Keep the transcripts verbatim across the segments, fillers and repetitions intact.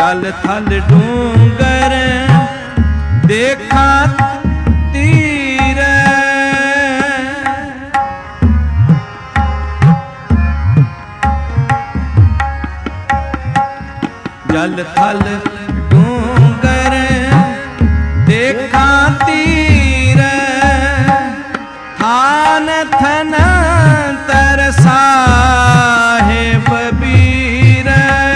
जल थल डूंगर देखा तीर, जल थल डूंगर देखा तीर, थान थन तरसा है बबीर,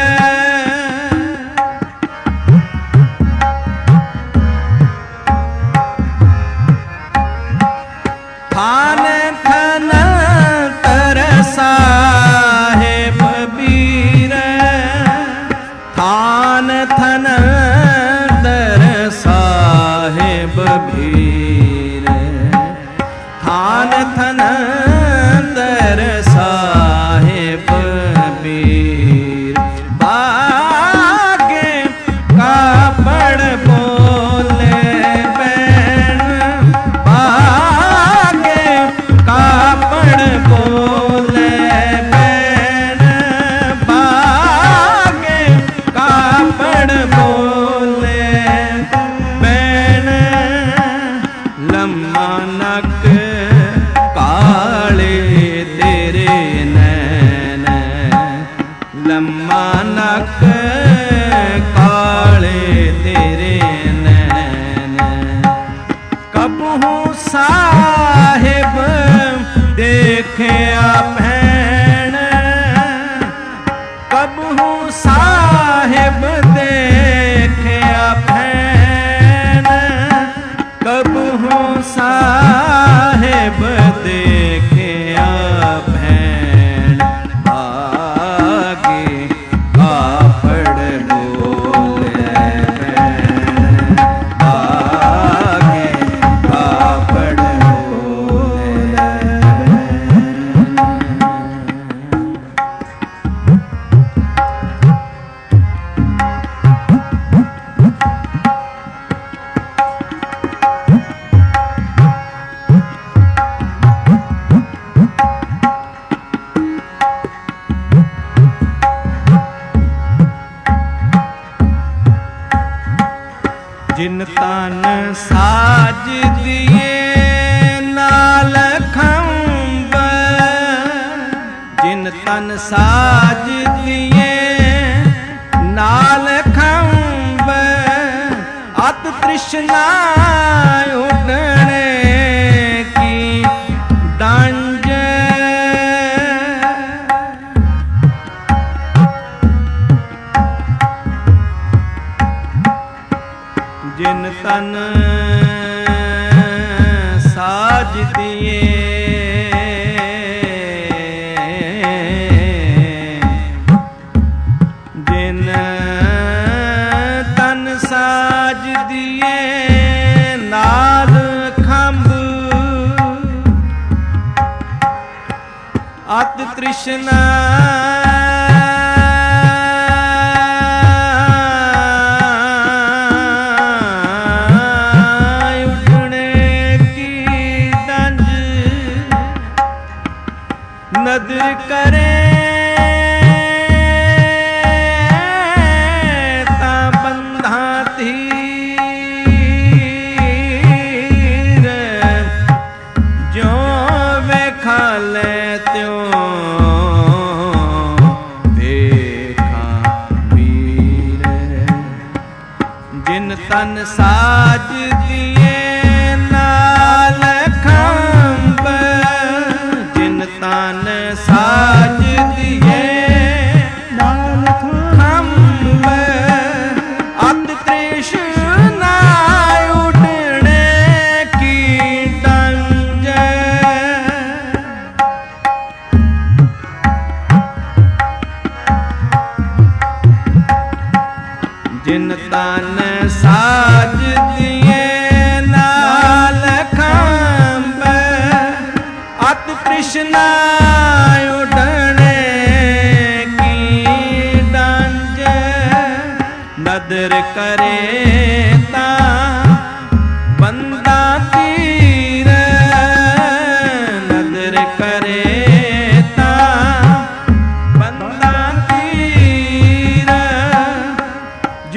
थान थन तरसा है बबीर, थान थन तरसा है बबीर, थान थन तरसा है बबीर, बागे कापड़ बोले बैन, बागे कापड़ बोले बैन, बागे कापड़ बोले बैन, लम्मा नक काले तेरे नैन, लम्मा नक काले तेरे नैन, कबहू साहिब देखिया भैन, कबहू साहिब देखिया भैन, कबहू साहिब देखिया भैन, आगे कापड़ बोले बैन, आगे कापड़ बोले बैन। जिन तन साज दिए नाल खंब, जिन तन साज दिए नाल खंब, अत तृष्णा उड़ने की डांज, जिन तन साज दिए जिन तन साज दिए नाल खंब, अत तृष्णा नदर करे ता बंधा धीर, जो वेखा ले त्यों देखा वीर, जिन तन साज दिए नाल खंब, जिन तन साज दिए नाल खंब, अत तृष्णा उड़ने की डंज, जिन तन साज दिए नाल खंब, अत तृष्णा उड़ने की डांज, नदर करे ता बंदा तीर, नदर करे ता बंदा तीर,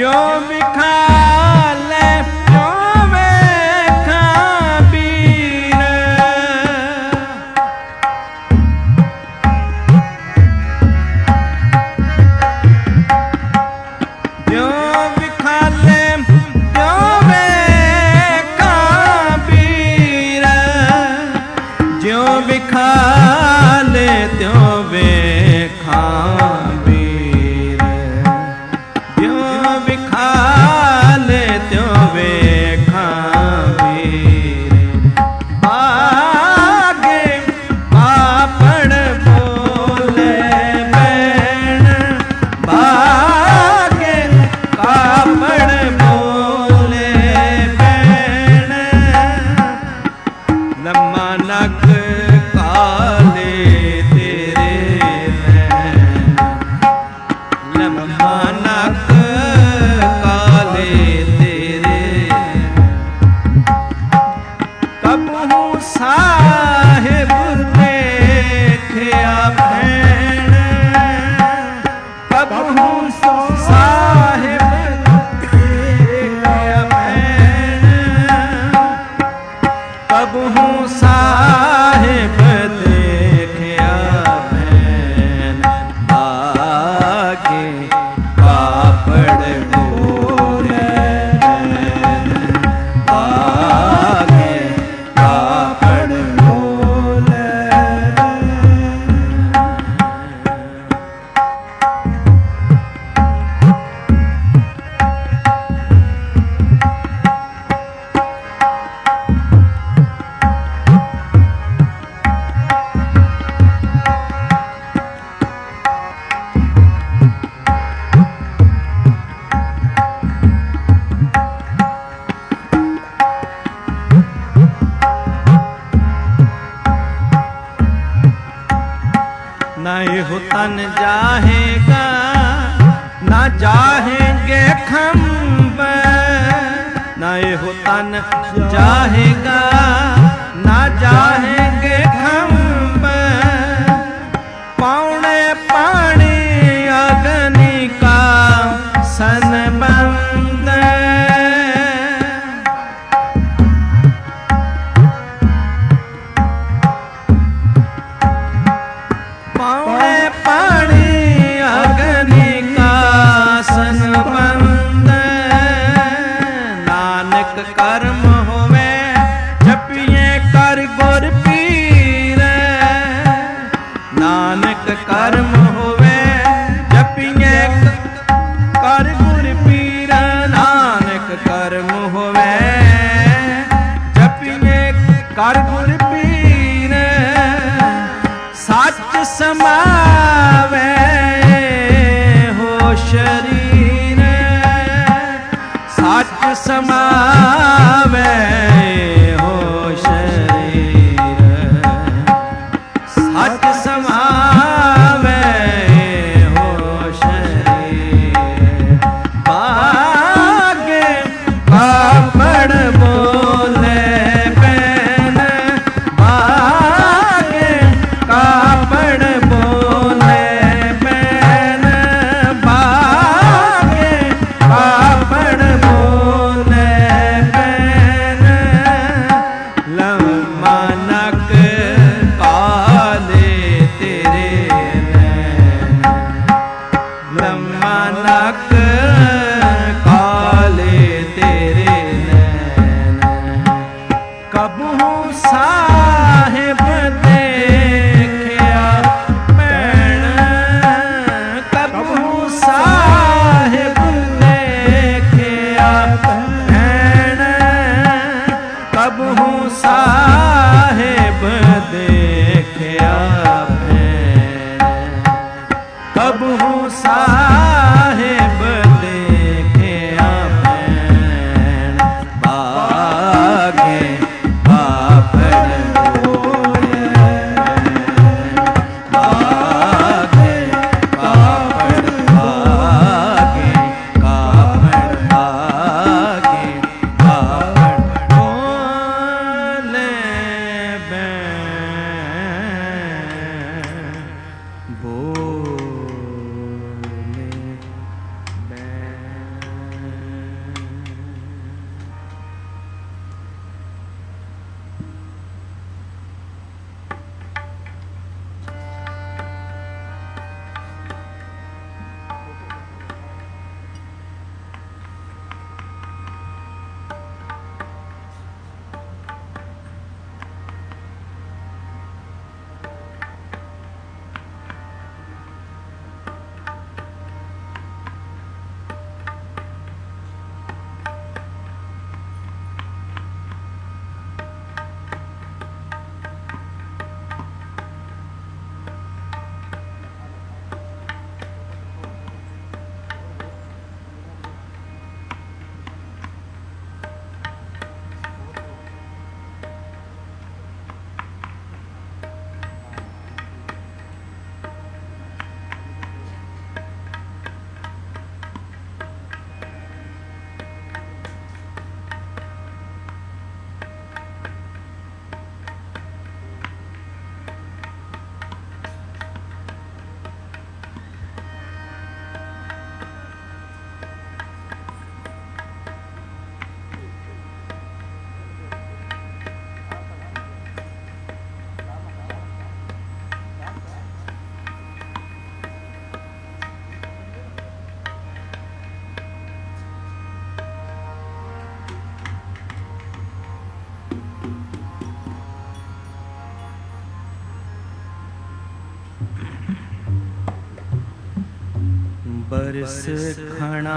जाहेंगे खंब, ना एहो तन जाहेगा, ना जाहेंगे खंब। पौने पानी अग्नि का सनबंद, पौने पानी अग्नि का सनबंद। नानक कर्म होवे जपिए कर गुर पीर, नानक कर्म होवे जपिए कर गुर पीर। नानक कर्म होवे जपिए कर गुर पीर। सच समावे हो शरीर, सच समावे हो शरीर, सच समावे हो शरीर। बागे पापड़ बोले बैन, बागे कापड़ बोले बैन, बागे कापड़ बोले बैन। लम्मा नक काले तेरे नैन, लम्मा नक काले तेरे नैन। कबहू साहिब देखिया भैन, कबहू साहिब देखिया भैन, कबहू साहिब देखिया भैन, कबहू साहिब देखिया भैन। बागे पापड़ बोले बैन, बागे पापड़, बागे कापड़, बागे पापड़ बोले बैन, बोले बैन। बरस खणा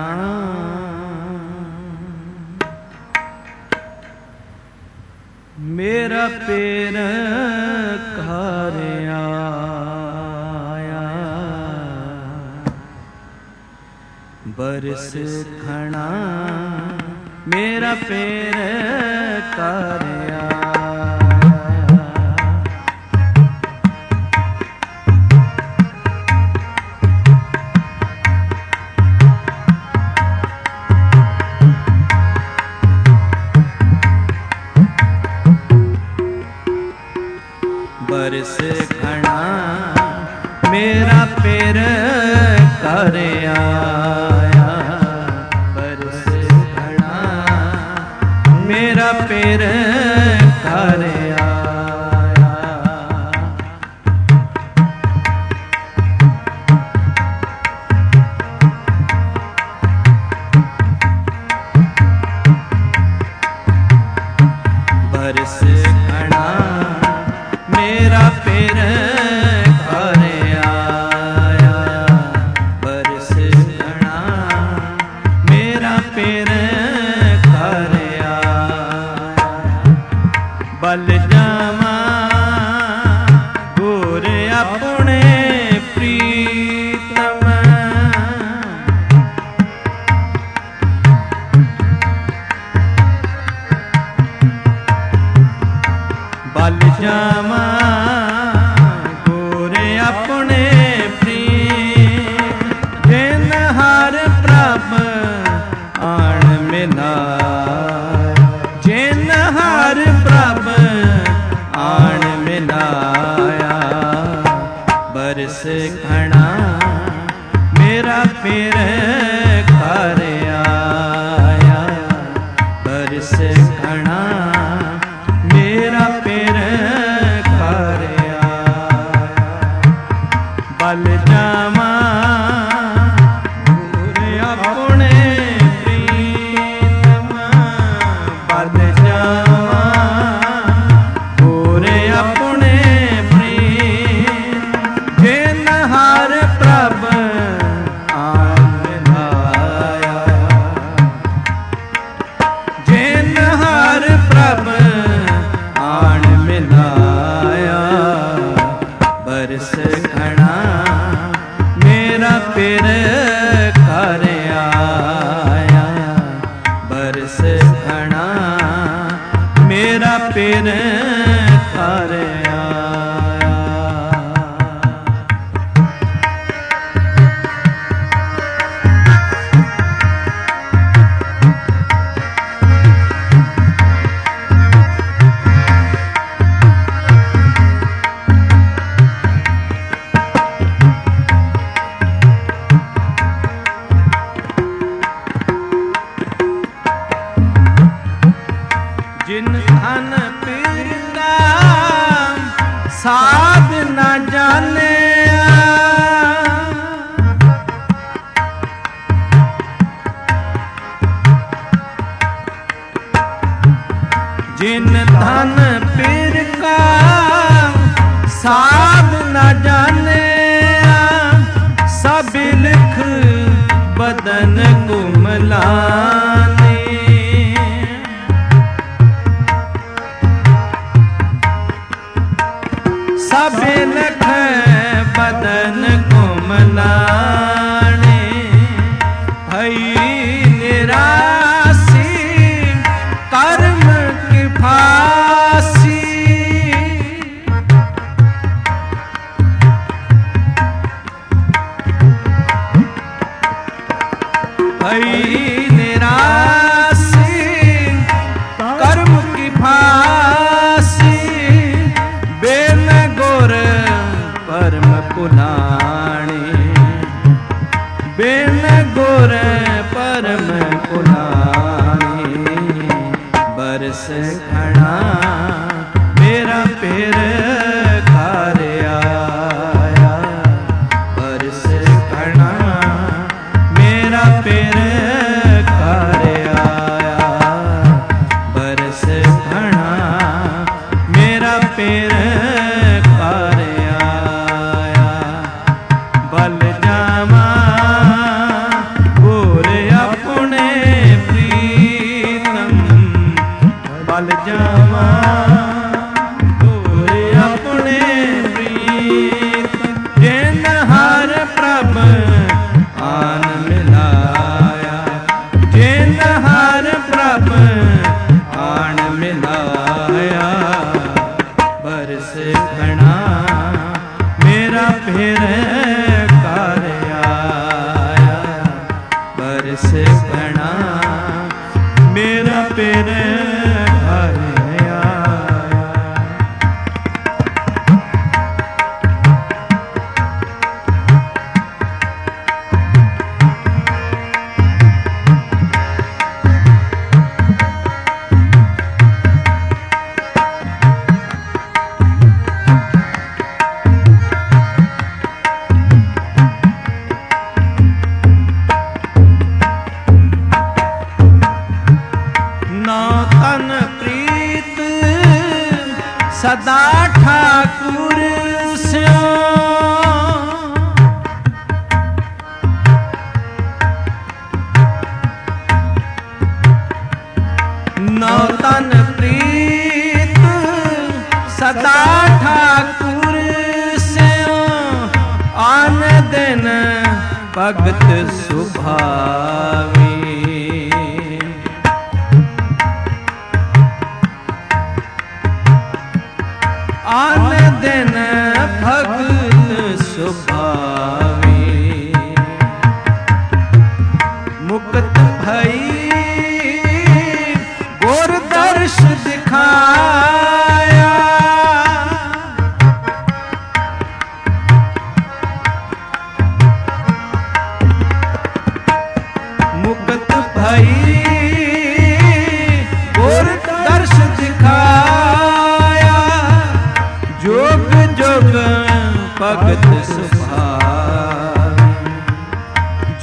मेरा पेर घर आया, बरस खणा मेरा पेर घर आया। प्रभ आन मिलाया, जिन हर प्रभ आन मिलाया। बरस घना मेरा फिर घर आया, बरस घना मेरा फिर घर आया। बल जावा अपने प्रीतम, बल जावा पूरे अपने प्रीत, जिन हर प्रभ आन मिलाया, जिन हर प्रभ आन मिलाया। बरस घना मेरा फिर घर आया, बरस घना मेरा फिर घर आया। जिन धन पीता साध न जाने, जिन धन पीर का साध न जाने, सब लिख बदन कुमलाने। सब लख बदन कुमलाने, भई निरासी कर्म की फांसी। भई निरासी कर्म की फांसी, बेन गुर परम पुलाणी, बेन गुर परम पुलाणी। बरस घना मेरा फिर घर आया, बरस घना मेरा फिर घर आया, बरस घना मेरा फिर घर आया। बल जावा गुर अपने प्रीतम, बल जावा गुर अपने प्रीतम, जिन हर प्रभ आन मिलाया, जिन हर प्रभ आन मिलाया। बरस घना मेरा फिर घर आया, बरस घना मेरा फिर घर आया। सदा ठाकुर स्यो, नौ तन प्रीत सदा ठाकुर स्यो, आन दिन भगत सुभावी। आन दिन भगत सुभावी,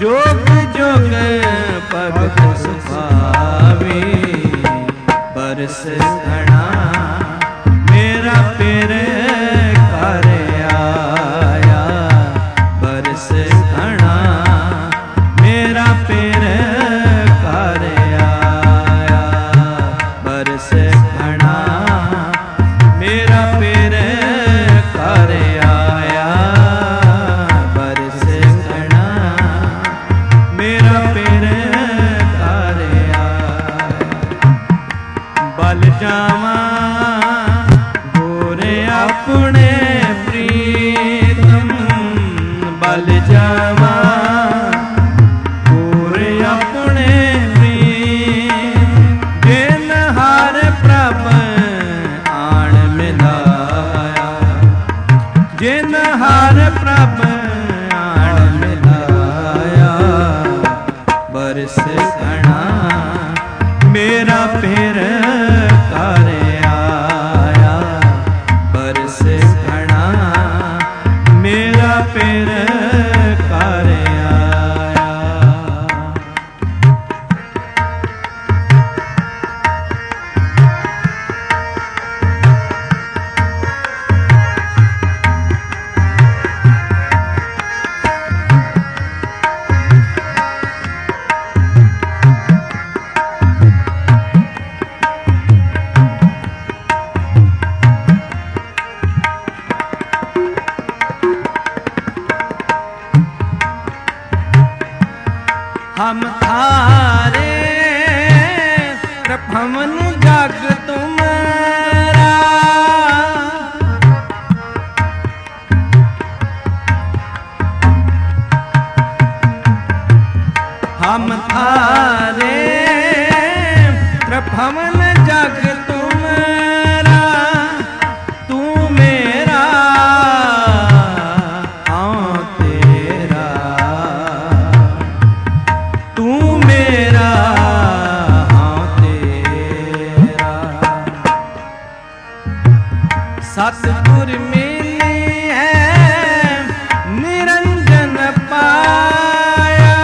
जोग जोग भगत सुभावे बरस घना मेरा पेर कर आया बरस घना मेरा पेर कर आया बरस घना मेरा पेर कर आया बरस घना मेरा पेर कर आया बल जावा गोरे अपने प्रीतम बल जावा गोरे अपने प्रीत जिन हर प्रभ आण मिलाया जिन हर प्रभ आण मिलाया बरस घना मेरा पेर कर आया बरस घना मेरा पेर कर आया हम थारे प्रभवन जग तुम्हारा हम थारे प्रभवन जग तुम्हारा तू मेरा हाँ तेरा तू मेरा हाँ तेरा सतगुर मिली है निरंजन पाया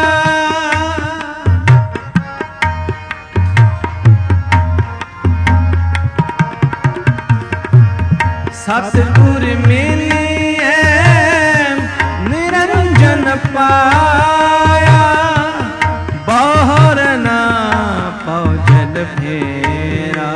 सतगुर मिली है निरंजन पाया बाहर ना पौजल फेरा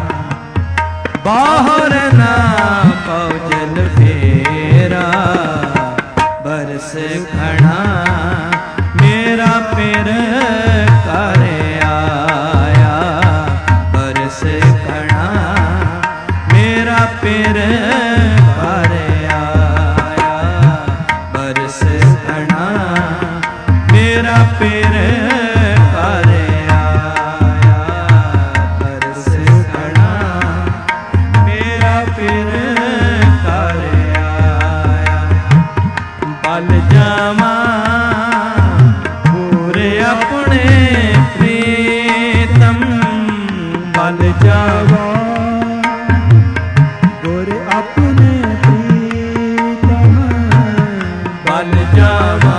बाहर ना पौजल फेरा बरस घना मेरा पेर कर आया बरस घना मेरा पेर कर आया बरस घना मेरा पेर कर आया बरस घना मेरा पेर कर आया बल जावा पूरे अपने प्रीतम बल जावा गोरे अपने प्रीतम बल जावा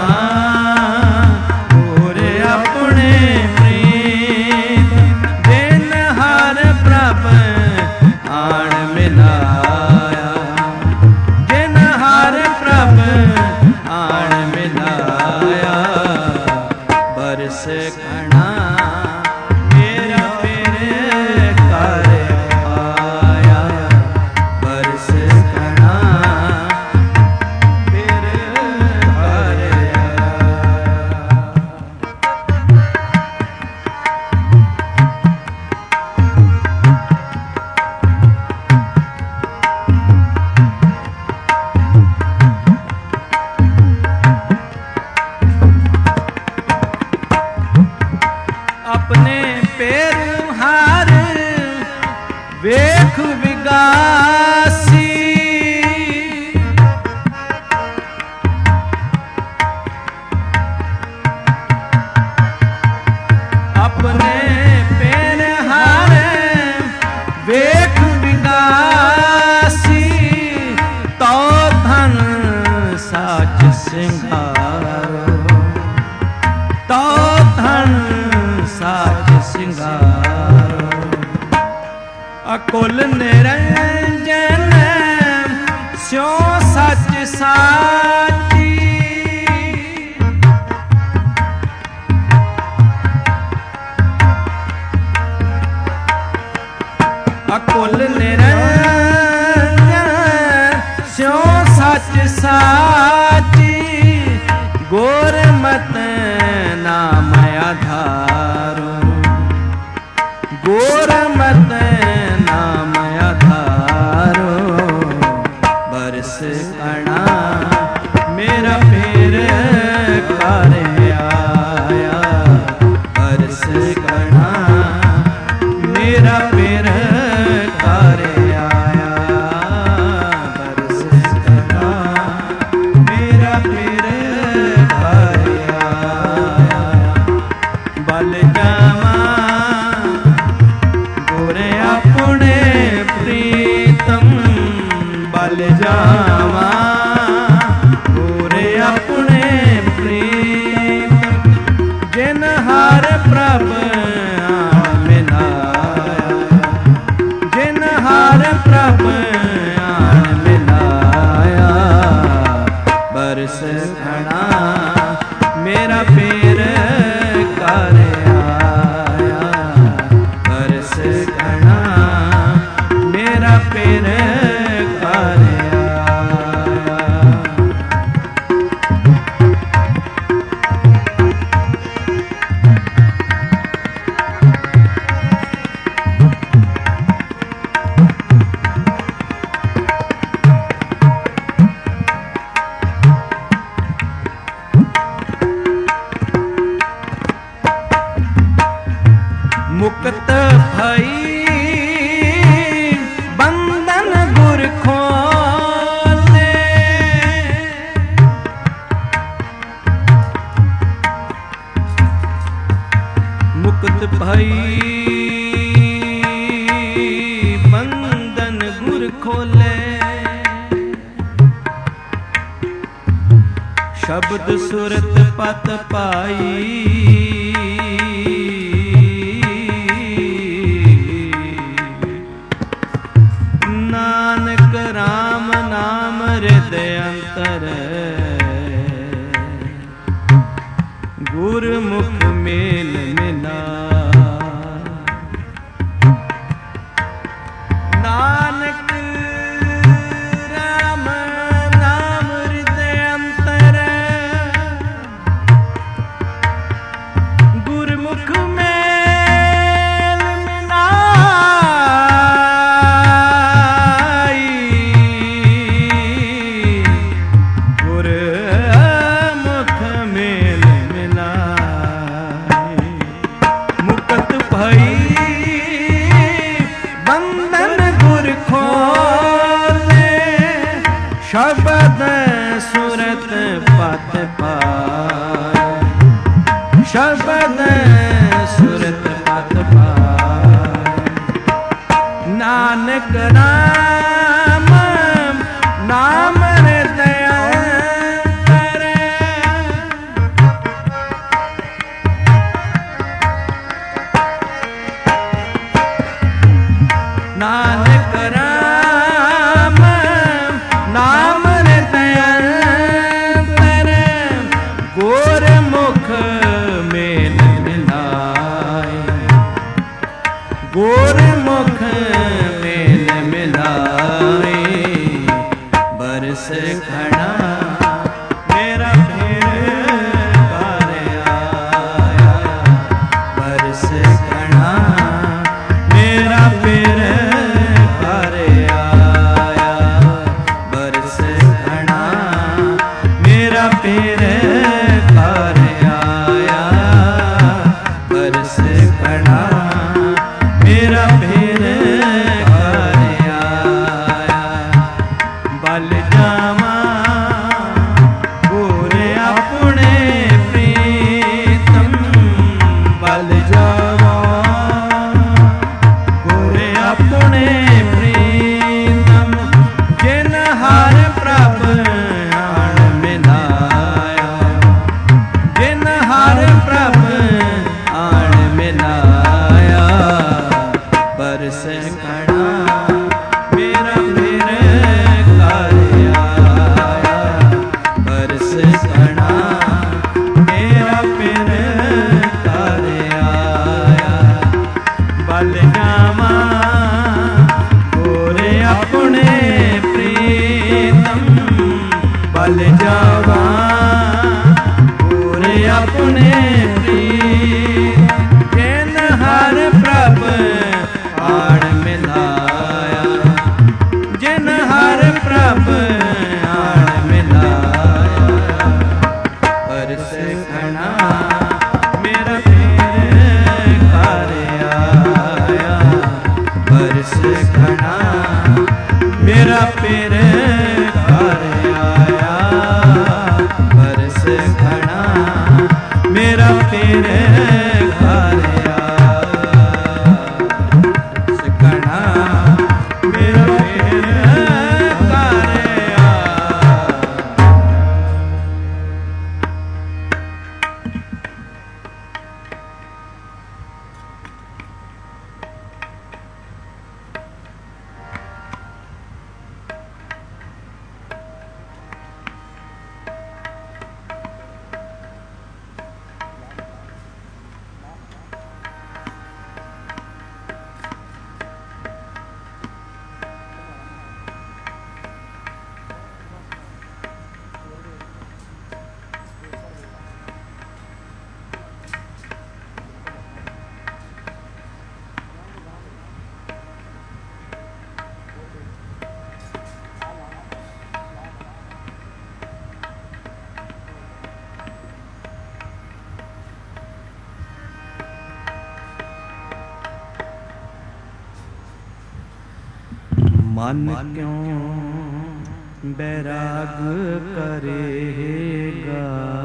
गोरे अपने प्रीत दिन हर प्रभ आण मिलाया दिन हर प्रभ आण मिलाया बरस घना मेरा पेर कर आया बरस घना पेर कर आया अपने पैर हार वेख विगासी अपने पैर हार वेख विगासी तो धन साच सिंगारो सिंगारो। अकुल निरंजन स्यो सच साची, अकुल निरंजन स्यो सच साची, गोरमत नाम आधारो, गोरमत नाम आधारो। बरस कणा मेरा फिर कर आया, बरस कणा मेरा फिर कर आया, बरस कणा मेरा फिर कर आया। बल जावा गोरे अपने प्रीतम, बल जावा गोरे अपने प्रीतम, जिन हर प्रभ आन मिलाया, जिन हर प्रभ आन मिलाया। बरस खड़ा मेरा फिर कर आया, बरस खड़ा मेरा फिर कर आया। मुक्त भई बंधन गुर खोले, मुक्त भई बंधन गुर खोले। शब्द सुरत पत पाई, नानक राम नाम हृदय अंतर, गुरमुख मेल मिला। नानक राम नाम हृदय अंतर, गुरमुख मेल मिला। शब्द सुरत पत पाए, शब्द सुरत पत पाए। नानक राम नाम हृदय अंतर, नानक राम नाम हृदय अंतर, गोरमुख मेल मिलाए, गोरमुख मेल मिलाए। बरस खड़ा मेरा फिर कर आया, बरस खड़ा मेरा फिर कर आया, बरस खड़ा मेरा फिर कर आया, बरस खड़ा मेरा फिर कर आया। बल जावा गोरे अपने प्रीतम, बल जावा गोरे अपने प्रीतम, जिन हर प्रभ आन मिलाया, जिन हर प्रभ आन मिलाया। ਮੇਰਾ ਪੀਰ ਘਰ ਆਇਆ ਬਰਸ ਘਣਾ ਮੇਰਾ ਪੀਰ ਘਰ ਆਇਆ ਬਰਸ ਘਣਾ ਮੇਰਾ ਪੀਰ ਘਰ ਮਨ ਕਿਉਂ ਬੈਰਾਗ ਕਰੇਗਾ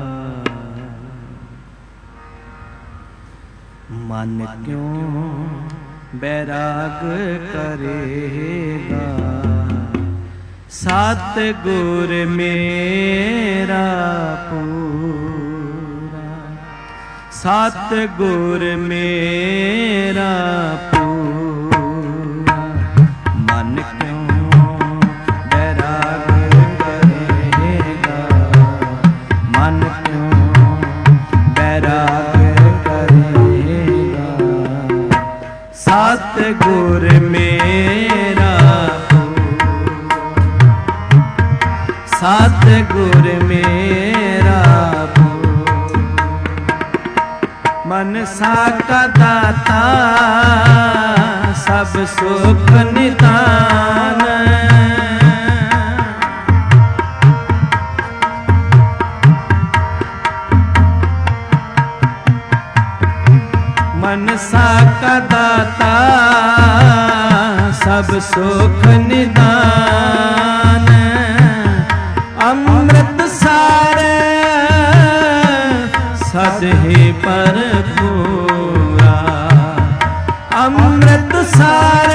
ਮਨ ਕਿਉਂ ਬੈਰਾਗ ਕਰੇਗਾ ਸਤ ਗੁਰ ਮੇਰਾ ਪੂਰਾ ਸਤ ਗੁਰ ਮੇਰਾ ਸਤ ਗੁਰ ਮੇਰਾ ਸਤ ਗੁਰ ਮੇਰਾ ਮਨਸਾ ਕਾ ਦਾਤਾ ਸਭ ਸੁਖ ਨਿਦਾਨ ਮਨਸਾ ਕਾ ਦਾਤਾ ਸਭ ਸੁਖ ਨਿਦਾਨ ਅੰਮ੍ਰਿਤ ਸਾਰ ਸਦ ਹੀ ਭਰਪੂਰਾ ਅੰਮ੍ਰਿਤ ਸਾਰ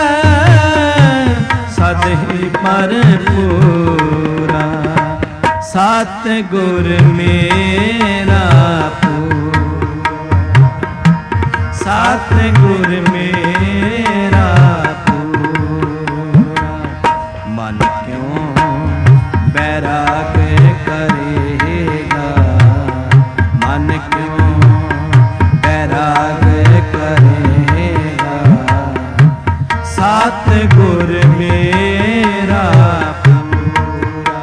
ਸਦ ਹੀ ਭਰਪੂਰਾ ਸਤ ਗੁਰ ਮੇਰਾ ਸਤ ਗੁਰ ਮੇਰਾ ਪੂਰਾ ਮਨ ਕਿਉਂ ਬੈਰਾਗ ਕਰੇਗਾ ਮਨ ਕਿਉਂ ਬੈਰਾਗ ਕਰੇਗਾ ਸਤ ਗੁਰ ਮੇਰਾ ਪੂਰਾ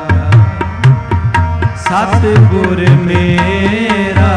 ਸਤ ਗੁਰ ਮੇਰਾ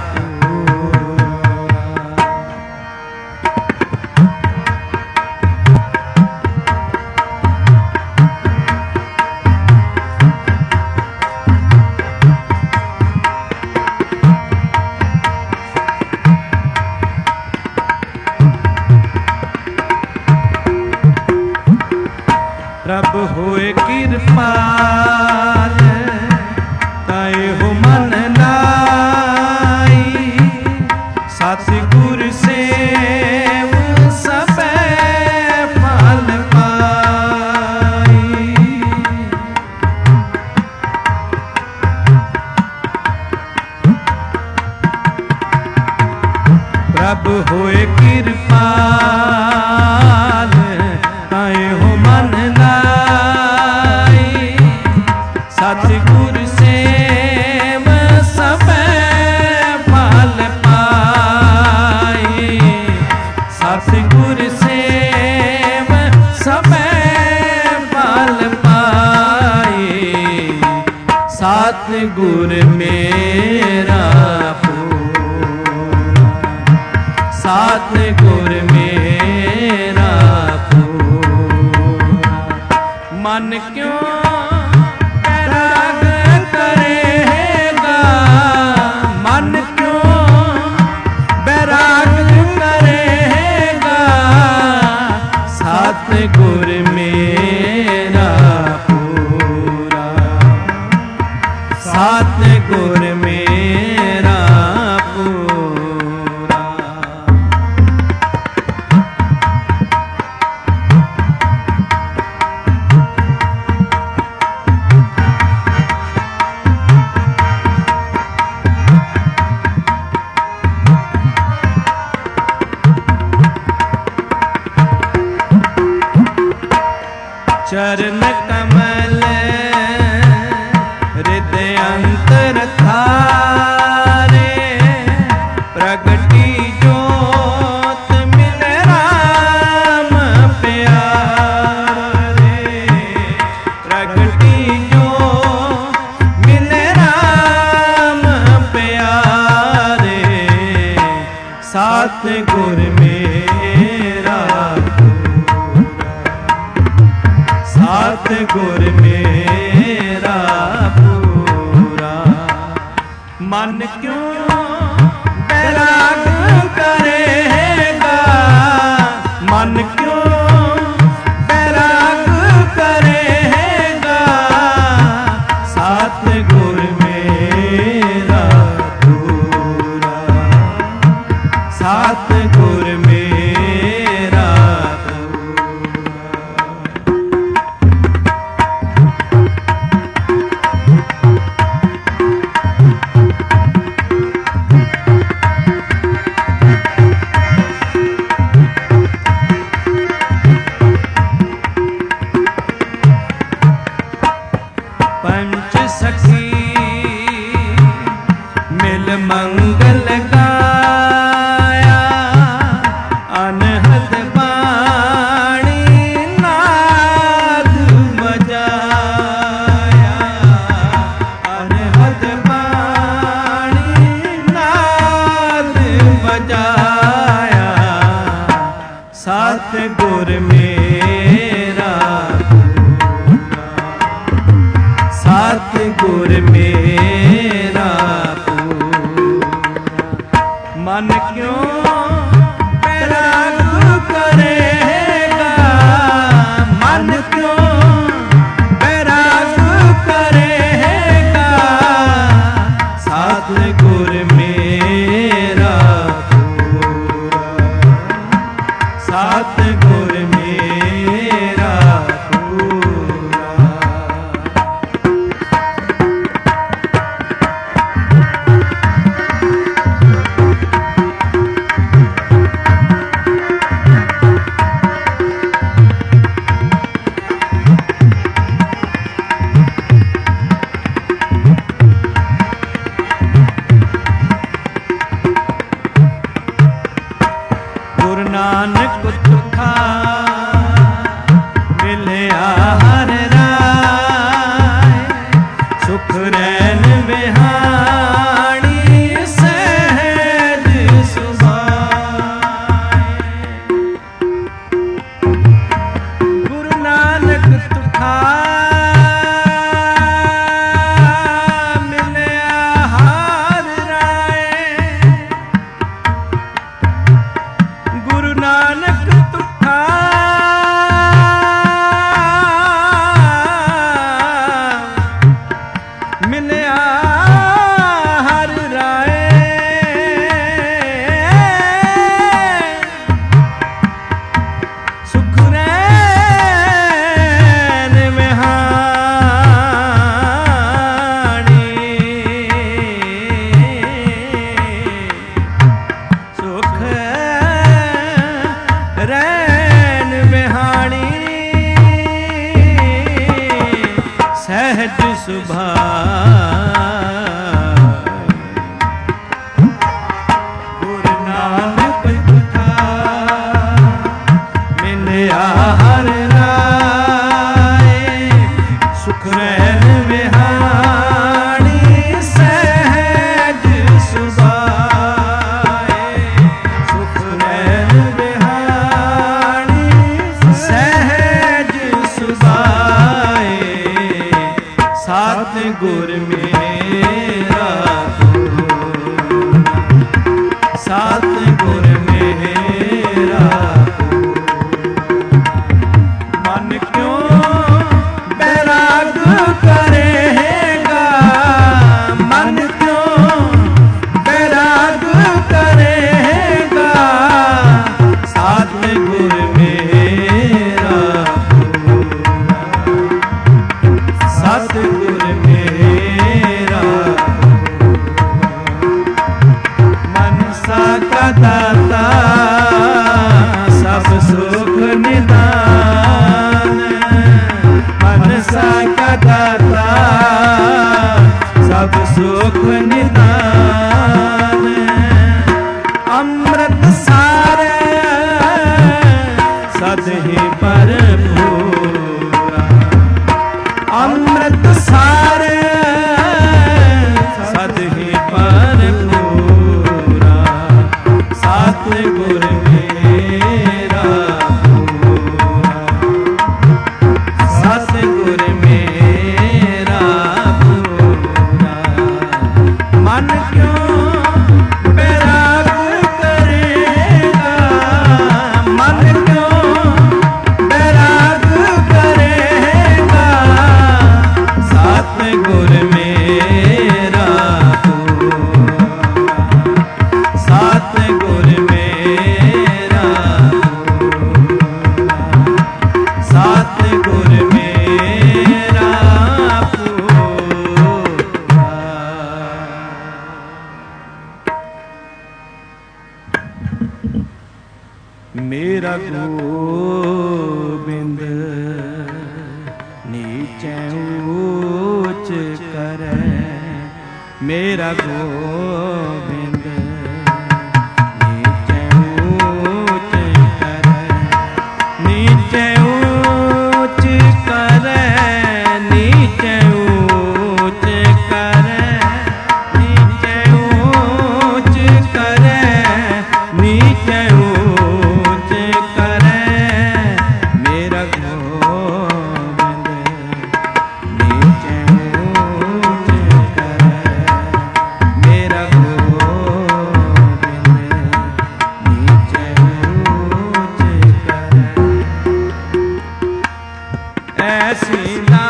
ਪ੍ਰਭ ਹੋਏ ਕਿਰਪਾਲ ਤਾਏ ਹੋ ਮਨ ਲਾਈ ਸਤਿਗੁਰ ਸੇਵ ਸਭੈ ਫਲ ਪਾਈ ਪ੍ਰਭ ਹੋਏ ਕਿਰਪਾਲ ਤਾਏ ਹੋ ਮਨ ਸਤਿਗੁਰ ਸੇਵ ਸਭੈ ਫਲ ਪਾਈ ਸਤਿਗੁਰ ਸੇਵ ਸਭੈ ਫਲ ਪਾਈ ਸਤਿਗੁਰ ਮੇਰਾ ਪੂਰਾ ਸਤਿਗੁਰ ਮੇਰਾ ਪੂਰਾ ਮਨ ਕਿਉਂ ਮਨ चरण कमल हृदय अंतर थारे, प्रगटी जोत मिले राम प्यारे, प्रगटी जोत मिले राम प्यारे, सात गुर मेरा सात गुर मेरा पूरा, मन क्यों बैराग करेगा, मन क्यों बैराग करेगा, सात गुर मेरा पूरा, सात गुर मेरा पंच सखी मिल मंगल गाया, अनहद बाणी नाद बजाया, अनहद बाणी नाद बजाया, सात गुर मेरा सात गुर मेरा पूरा, मन क्यों बैराग करेगा, मन क्यों बैराग करेगा, सात गुर मेरा पूरा, सात गुर मेरा पूरा। गुरु नानक तुखा मिलिया हर राय, सुख रैन बिहाणी सहज सुभाए, गुरु नानक तुखा मिलिया हर राय, गुरु नानक तुखा मिलिया हर राय, सुख रैन बिहाणी, सुख रैन बिहाणी, सहज सुभाए, गुरु नानक तुखा मिलिया हर राय, सुख रैन बिहाणी, सहज सुभाए, सुख रैन बिहाणी, सहज सुभाए, सात गुर मेरा पूरा, सात गुर मेरा पूरा, मन क्यों बैराग करेगा, मन क्यों बैराग करेगा, सात गुर मेरा पूरा, सात गुर मेरा मनसा का दाता सब सुख निदान, मेरा गोबिंद नीचे ऊंच करे, मेरा गोबिंद नीचे ऊंच करे, नीचे ऊंच करे, नीचे ऊंच करे, नीचे ऊंच करे, नीचे ऊंच करे, मेरा गोबिंद नीचे ऊंच करे, मेरा गोबिंद नीचे ऊंच करे। ऐसी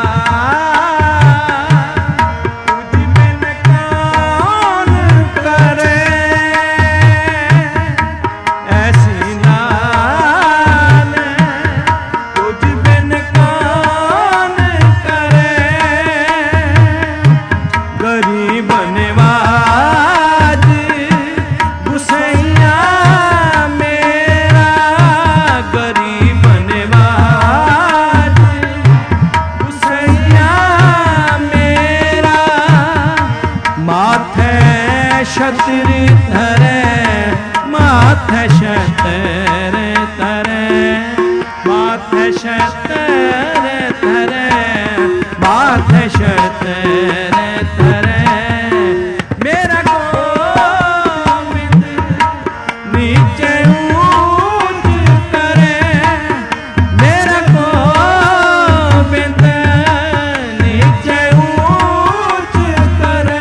छतरी धरे, माथे छतर धरे, माथे छतर धरे, माथे छतर धरे, मेरा गोबिंद नीचे ऊंच करे, मेरा गोबिंद नीचे ऊंच करे।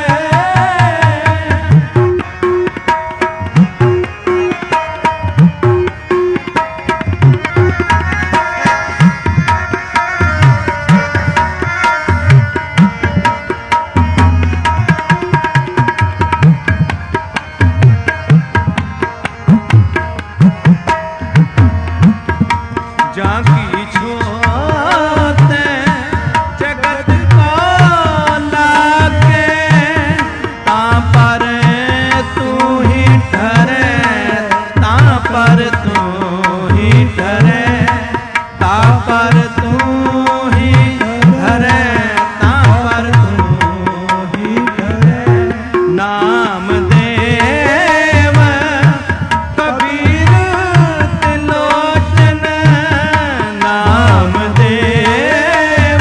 जाकी छोते जगत को लागे, तां पर तू ही ठहरे, तां पर तू ही ठहरे, तां पर तू ही ठहरे, तां पर तू ही ठहरे। नाम देव कबीर त्रिलोचन, नाम देव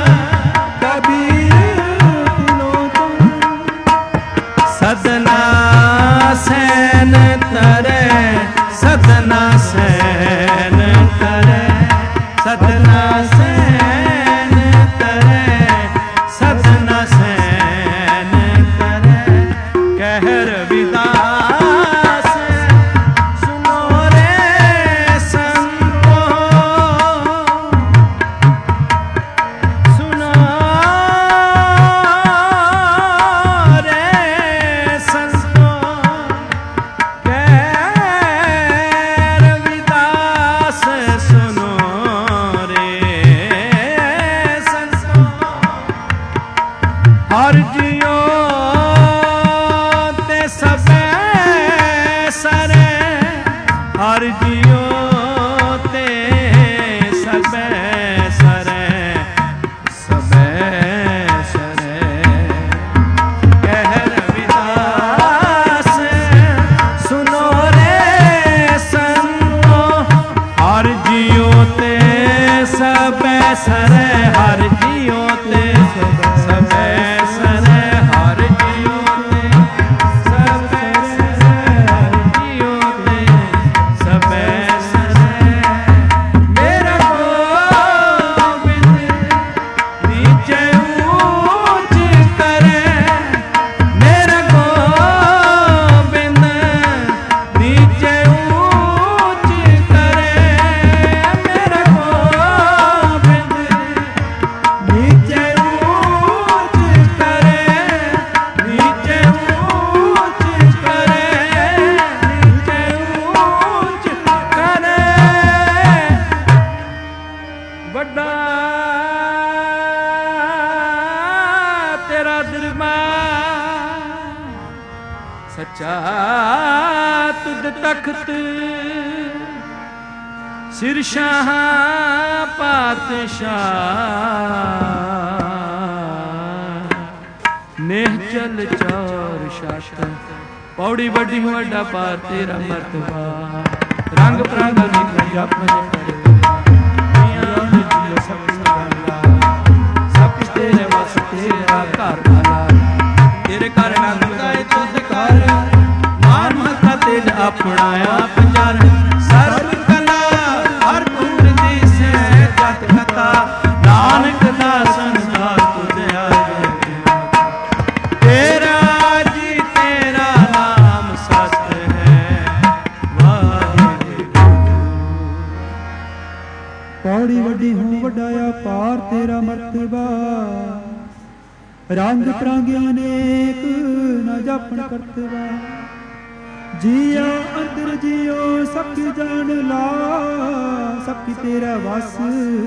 कबीर त्रिलोचन, सदना सैन तरे, सदना सैन तरे, सदना सैन तरे, सदना सैन तरे। कहर विदास सुनो रे संतो, सुनो रे संतो, कहर विदास सुनो रे संतो। हर जियो ते सबे सरे, हर जियो ते सबे सरे, सबे सरे। कहर विदास सुनो रे संतो, हर जियो ते सबे सरे, हर जियो ते सबे सरे, हर जियो ते सबे सरे, हर जियो ते सबे सरे। मेरा गोबिंद नीचे ऊंच करे, मेरा गोबिंद नीचे ऊंच करे, मेरा गोबिंद नीचे ऊंच करे, नीचे ऊंच करे, नीचे ऊंच करे। बड़ा तेरा दरबार, सच्चा तुझ तख्त ਸਿਰ ਸ਼ਾਹ ਪਾਤਸ਼ਾਹ ਨੇਹ ਚਲ ਚਾਰ ਸ਼ਾਸਤਰ ਪੌੜੀ ਵੱਡੀ ਵੱਡਾ ਪਾਰ ਤੇਰਾ ਮਰਤਬਾ ਰੰਗ ਪ੍ਰਾਗ ਨਿਕਲ ਜਪ ਕਰੇ ਸਭ ਤੇਰੇ ਵਸ ਤੇਰਾ ਘਰ ਵਾਲਾ ਤੇਰੇ ਘਰ ਨੰਦਾਏ ਤੁਧ ਕਰ ਮਾਨ ਮਤਾ ਤੇਜ ਆਪਣਾ ਆਪ ਜਰ ਸਰਬ ਕਲਾ ਹਰਪੁਰ ਦੀ ਸੇ ਜਤ ਕਥਾ ਨਾਨਕ ਦਾਸਨ ਦਾ ਤੁਧ ਆਏ ਤੇਰਾ ਜੀ ਤੇਰਾ ਨਾਮ ਸਤ ਹੈ ਵਾਹਿਗੁਰੂ ਪੌੜੀ ਵੱਡੀ ਹੂੰ ਵੱਡਾਇਆ ਪਾਰ ਤੇਰਾ ਮਰਤਬਾ ਰੰਗ ਪ੍ਰਾਂਗ ਅਨੇਕ ਨਾ ਜਾਪਣ ਕਰਤਵਾ ਜੀਆ ਅੰਦਰ ਜੀਓ ਸਭ ਕੀ ਜਾਣ ਲਾ ਸਭ ਕੀ ਤੇਰਾ ਵਸ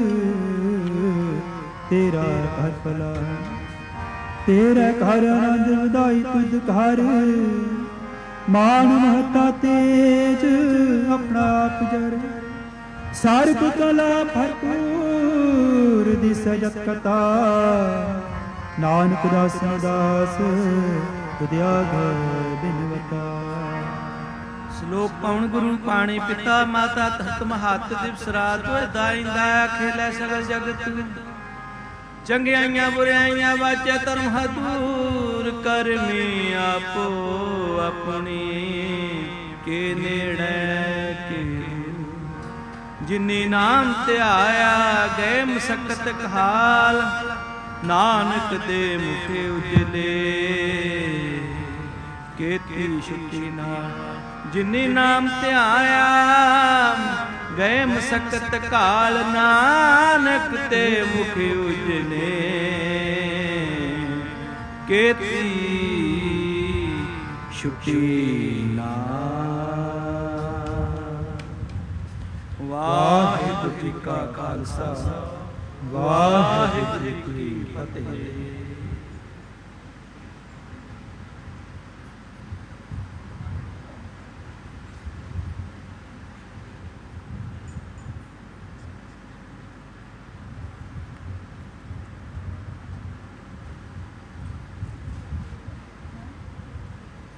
ਤੇਰਾ ਘਰ ਭਲਾ ਤੇਰਾ ਘਰ ਆਨੰਦ ਵਧਾਈ ਤੁਧ ਘਰ ਮਾਨ ਮਹਤਾ ਤੇਜ ਆਪਣਾ ਆਪ ਜਰ ਸਰਬ ਕਲਾ ਭਰਪੂਰ ਦਿਸ ਜਤ ਕਥਾ ਨਾਨਕ ਦਾਸ ਦਾਸ ਤੁਧਿਆਗ ਬਿਨਵਤਾ ਸ਼ਲੋਕ ਪਾਉਣ ਗੁਰੂ ਪਾਣੀ ਪਿਤਾ ਮਾਤਾ ਤਤ ਮਹੱਤ ਦਿਵਸ ਰਾਤ ਹੋਏ ਦਾਇੰਦਾ ਖੇਲੇ ਸਗਲ ਜਗਤ ਚੰਗਿਆਈਆਂ ਬੁਰਾਈਆਂ ਵਾਚੈ ਧਰਮ ਹਦੂਰ ਕਰਮੀ ਆਪੋ ਆਪਣੀ ਕੇ ਨੇੜੇ ਕੇ ਜਿਨੀ ਨਾਮ ਧਿਆਇਆ ਗਏ ਮਸਕਤ ਕਹਾਲ ਨਾਨਕ ਦੇ ਮੁਖੇ ਉਜਲੇ ਕੀਤੀ ਸ਼ੁਕਤੀ ਨਾਲ ਜਿਨੀ ਨਾਮ ਧਿਆਇਆ ਗਏ ਮਸਕਤ ਕਾਲ ਨਾਨਕ ਤੇ ਮੁਖੇ ਉਜਲੇ ਕੀਤੀ ਸ਼ੁਕਤੀ ਨਾਲ। ਵਾਹਿਗੁਰੂ ਜੀ ਕਾ ਖਾਲਸਾ ਵਾਹਿਗੁਰੂ ਜੀ ਕੀ ਫਤਿਹ।